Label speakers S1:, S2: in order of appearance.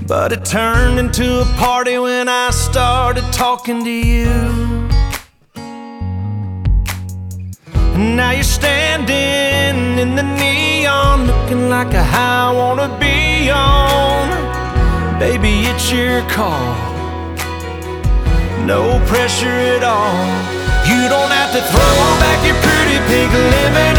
S1: but it turned into a party when I started talking to you. And now you're standing in the neon, looking like a high I wanna be on. Baby, it's your call, no pressure at all. You don't have to throw back your pretty pink lemonade.